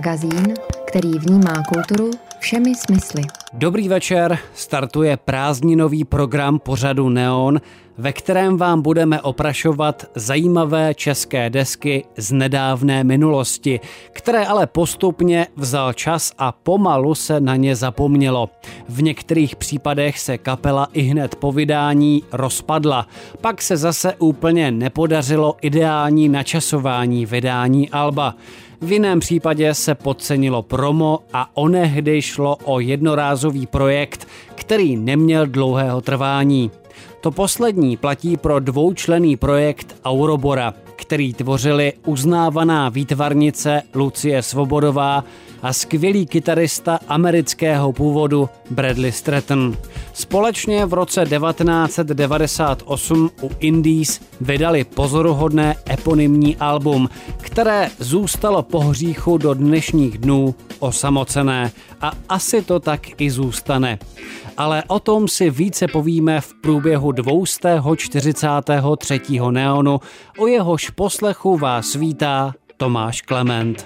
Magazín, který vnímá kulturu všemi smysly. Dobrý večer, startuje prázdninový program pořadu Neon, ve kterém vám budeme oprašovat zajímavé české desky z nedávné minulosti, které ale postupně vzal čas a pomalu se na ně zapomnělo. V některých případech se kapela ihned po vydání rozpadla, pak se zase úplně nepodařilo ideální načasování vydání alba. V jiném případě se podcenilo promo a onehdy šlo o jednorázový projekt, který neměl dlouhého trvání. To poslední platí pro dvoučlenný projekt Aurobora, který tvořili uznávaná výtvarnice Lucie Svobodová a skvělý kytarista amerického původu Bradley Stratton. Společně v roce 1998 u Indies vydali pozoruhodné eponymní album, které zůstalo po hříchu do dnešních dnů osamocené a asi to tak i zůstane. Ale o tom si více povíme v průběhu 243. Neonu, o jehož poslechu vás vítá Tomáš Klement.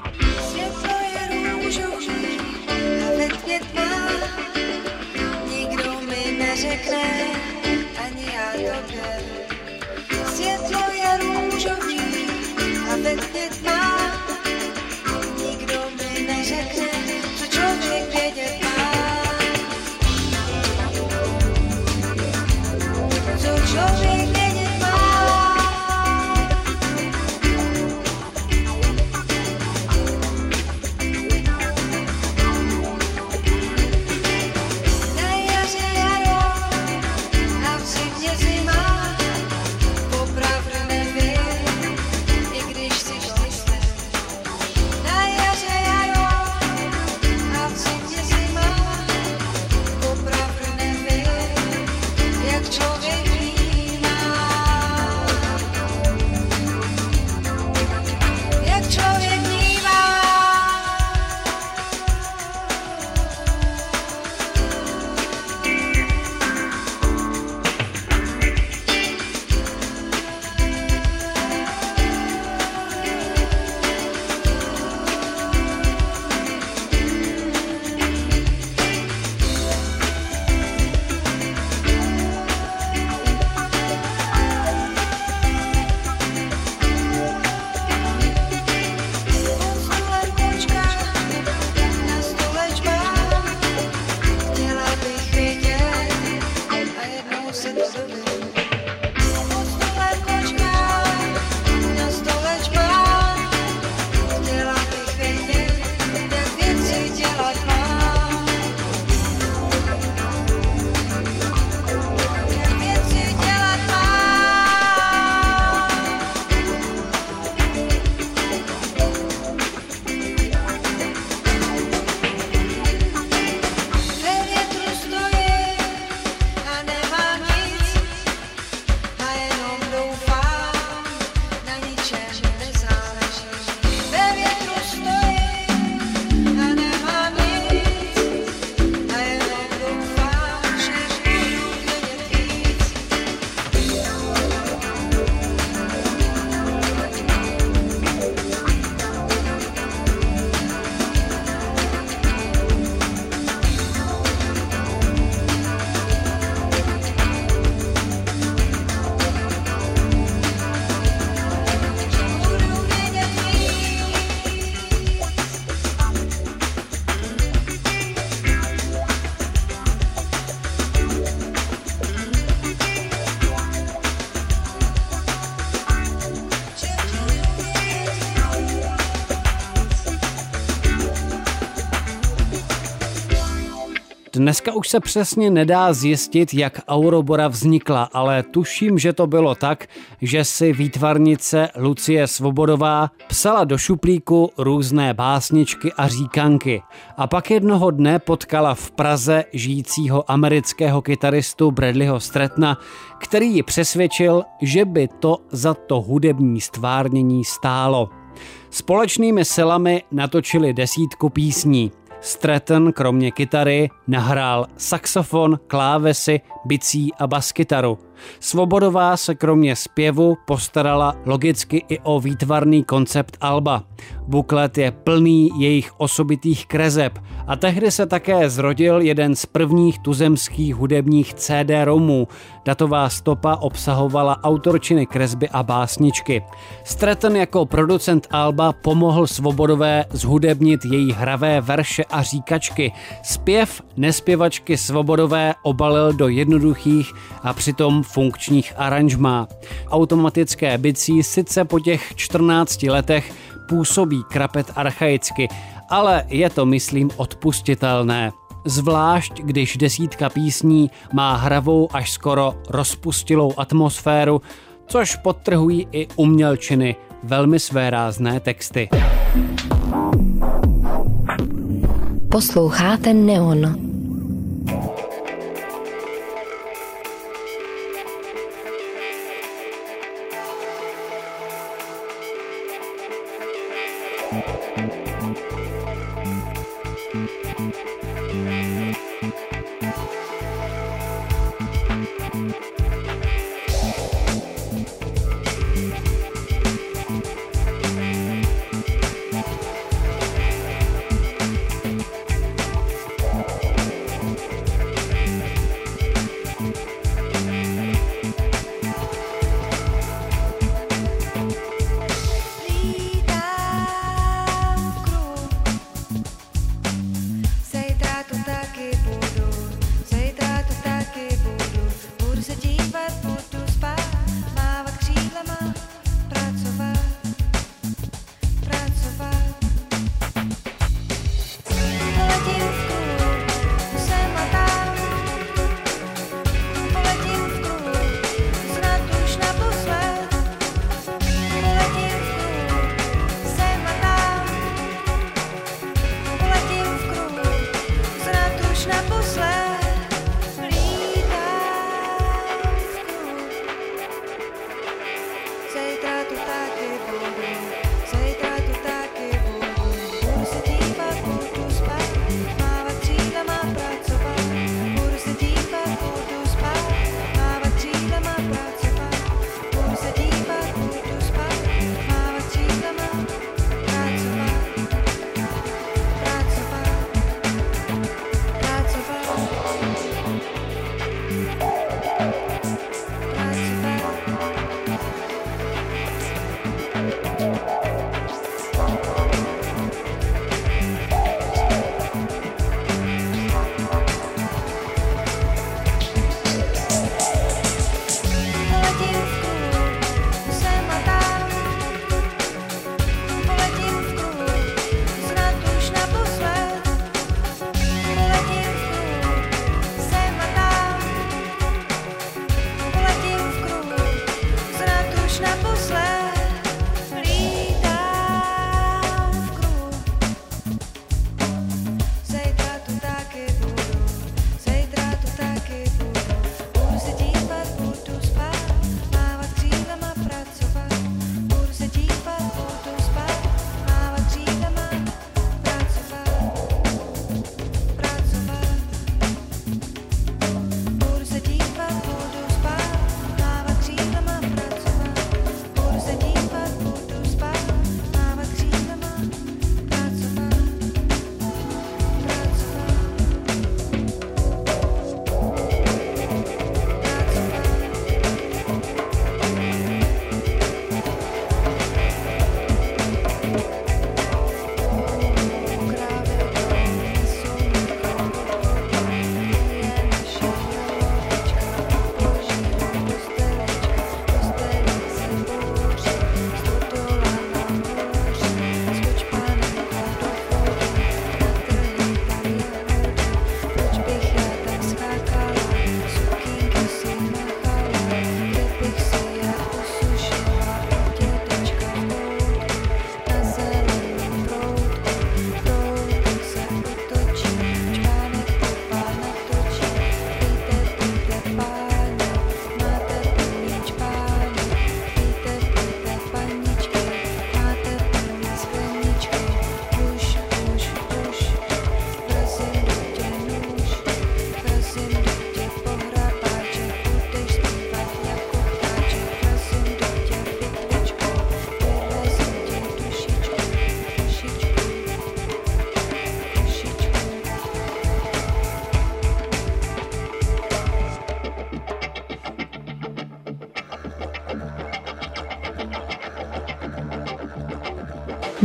Dneska už se přesně nedá zjistit, jak Aurobora vznikla, ale tuším, že to bylo tak, že si výtvarnice Lucie Svobodová psala do šuplíku různé básničky a říkanky. A pak jednoho dne potkala v Praze žijícího amerického kytaristu Bradleyho Strattona, který ji přesvědčil, že by to za to hudební stvárnění stálo. Společnými silami natočili 10 písní. Stratton kromě kytary nahrál saxofon, klávesy, bicí a baskytaru. Svobodová se kromě zpěvu postarala logicky i o výtvarný koncept alba. Buklet je plný jejich osobitých kreseb a tehdy se také zrodil jeden z prvních tuzemských hudebních CD-romů. Datová stopa obsahovala autorčiny kresby a básničky. Stratton jako producent alba pomohl Svobodové zhudebnit její hravé verše a říkačky. Zpěv nespěvačky Svobodové obalil do jednoduchých a přitom funkčních aranžmá. Automatické bicí sice po těch 14 letech působí krapet archaicky, ale je to, myslím, odpustitelné. Zvlášť, když desítka písní má hravou až skoro rozpustilou atmosféru, což podtrhují i umělčiny, velmi svérázné texty. Posloucháte Neon.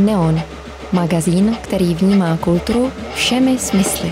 Neon, magazín, který vnímá kulturu všemi smysly.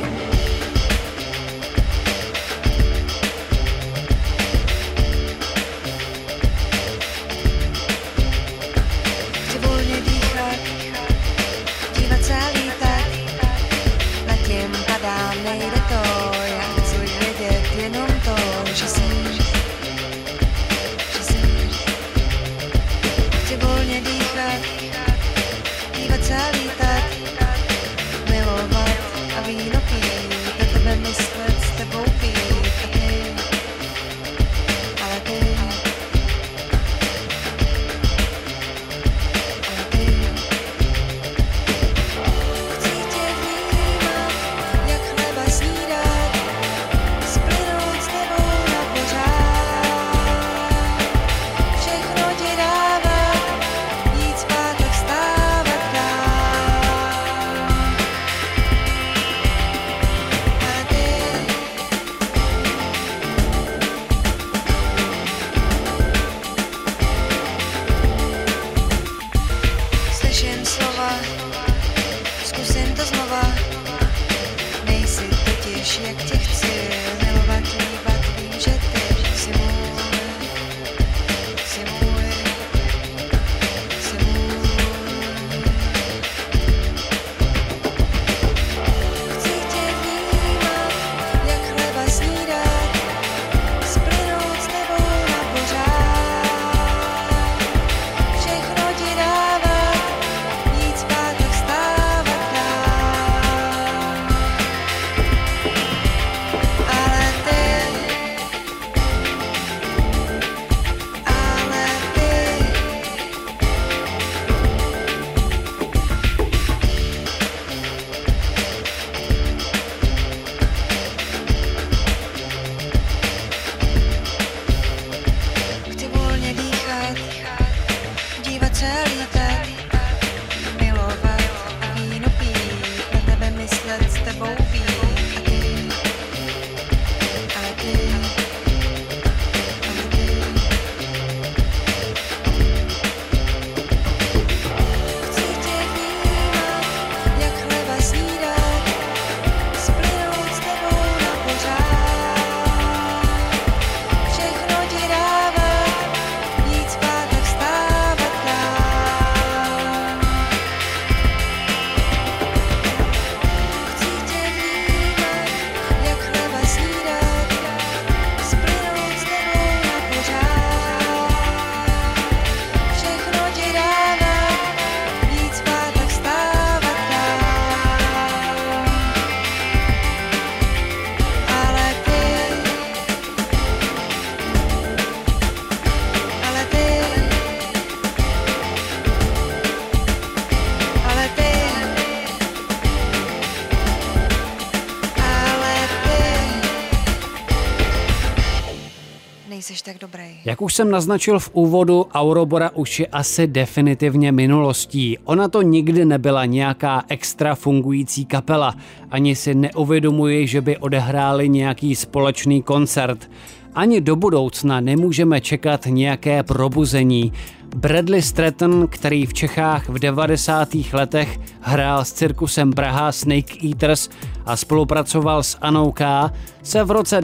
Jak už jsem naznačil v úvodu, Aurobora už je asi definitivně minulostí. Ona to nikdy nebyla nějaká extra fungující kapela. Ani si neuvědomuji, že by odehráli nějaký společný koncert. Ani do budoucna nemůžeme čekat nějaké probuzení. Bradley Stratton, který v Čechách v 90. letech hrál s cirkusem Praha Snake Eaters a spolupracoval s Anou K., se v roce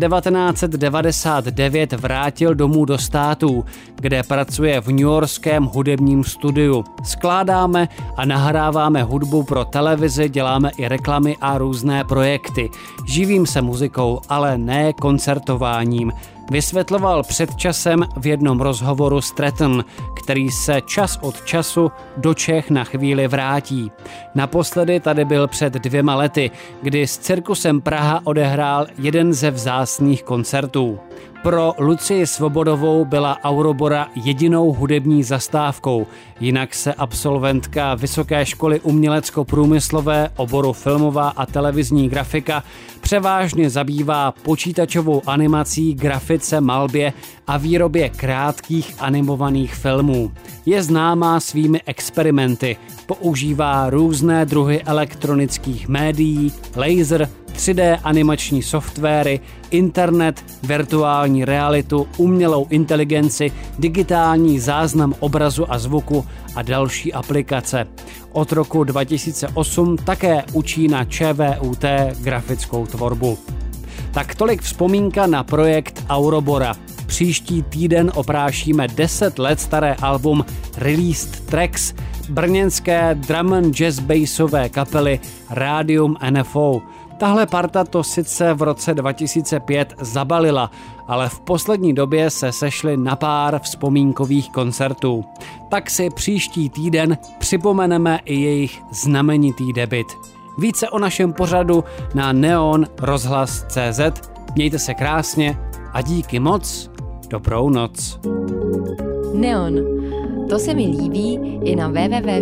1999 vrátil domů do států, kde pracuje v newyorském hudebním studiu. Skládáme a nahráváme hudbu pro televizi, děláme i reklamy a různé projekty. Živím se muzikou, ale ne koncertováním. Vysvětloval před časem v jednom rozhovoru Stratton, který se čas od času do Čech na chvíli vrátí. Naposledy tady byl před 2 lety, kdy s cirkusem Praha odehrál jeden ze vzácných koncertů. Pro Lucii Svobodovou byla Aurobora jedinou hudební zastávkou, jinak se absolventka Vysoké školy umělecko-průmyslové oboru filmová a televizní grafika převážně zabývá počítačovou animací, grafice, malbě a výrobě krátkých animovaných filmů. Je známá svými experimenty, používá různé druhy elektronických médií, laser, 3D animační softwary, internet, virtuální realitu, umělou inteligenci, digitální záznam obrazu a zvuku a další aplikace. Od roku 2008 také učí na ČVUT grafickou tvorbu. Tak tolik vzpomínka na projekt Aurobora. Příští týden oprášíme 10 let staré album Released Tracks brněnské drum and jazz bassové kapely Radium NFO. Tahle parta to sice v roce 2005 zabalila, ale v poslední době se sešli na pár vzpomínkových koncertů. Tak si příští týden připomeneme i jejich znamenitý debut. Více o našem pořadu na neonrozhlas.cz. Mějte se krásně a díky moc. Dobrou noc. Neon. To se mi líbí i na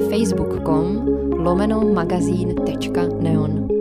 www.facebook.com/magazín.neon.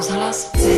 Rozhlas CZ.